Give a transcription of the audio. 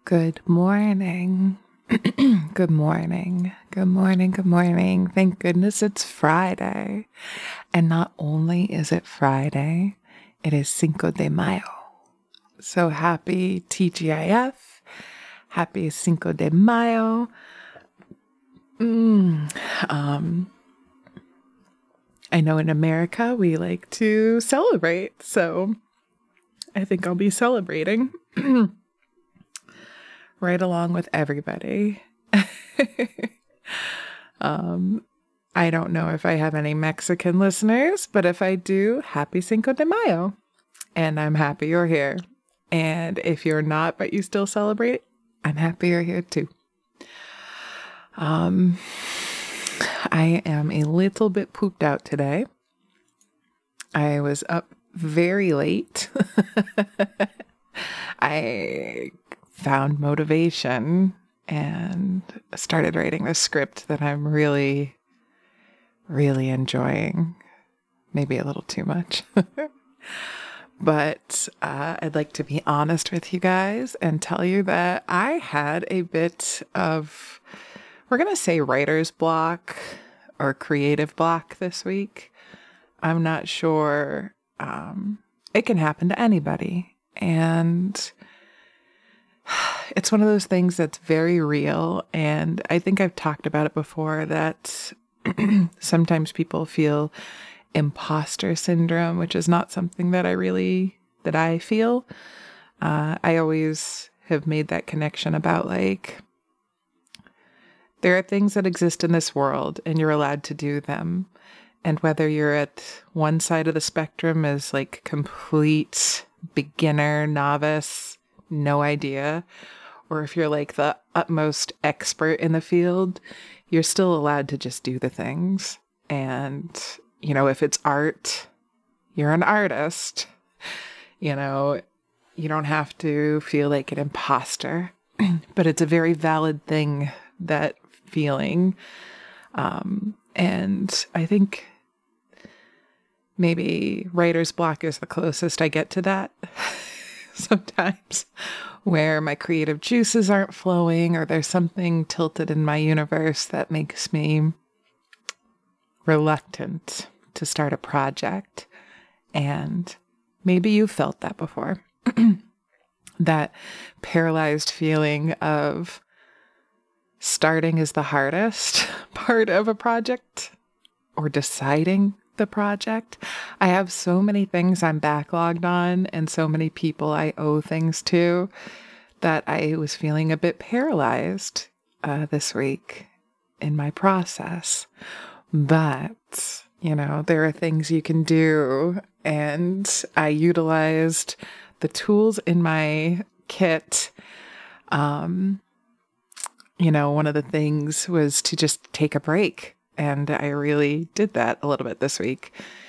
Good morning. Good morning. Good morning. Good morning. Thank goodness it's Friday. And not only is it Friday, it is Cinco de Mayo. So happy TGIF. Happy Cinco de Mayo. I know in America we like to celebrate, so I think I'll be celebrating right along with everybody. I don't know if I have any Mexican listeners, but if I do, happy Cinco de Mayo. And I'm happy you're here. And if you're not, but you still celebrate, I'm happy you're here too. I am a little bit pooped out today. I was up very late. I found motivation and started writing a script that I'm really enjoying. Maybe a little too much. But I'd like to be honest with you guys and tell you that I had a bit of, we're going to say writer's block or creative block this week. I'm not sure. It can happen to anybody. And it's one of those things that's very real. And I think I've talked about it before that sometimes people feel imposter syndrome, which is not something that I feel. I always have made that connection about like, there are things that exist in this world and you're allowed to do them. And whether you're at one side of the spectrum as like complete beginner, novice, no idea, or if you're like the utmost expert in the field, you're still allowed to just do the things. And, you know, if it's art, you're an artist. You know, you don't have to feel like an imposter, but it's a very valid thing, that feeling. And I think maybe writer's block is the closest I get to that sometimes, where my creative juices aren't flowing or there's something tilted in my universe that makes me reluctant to start a project. And maybe you felt that before. That paralyzed feeling of starting is the hardest part of a project, or deciding the project. I have so many things I'm backlogged on and so many people I owe things to that I was feeling a bit paralyzed this week in my process. But, you know, there are things you can do, and I utilized the tools in my kit. You know, one of the things was to just take a break. And I really did that a little bit this week.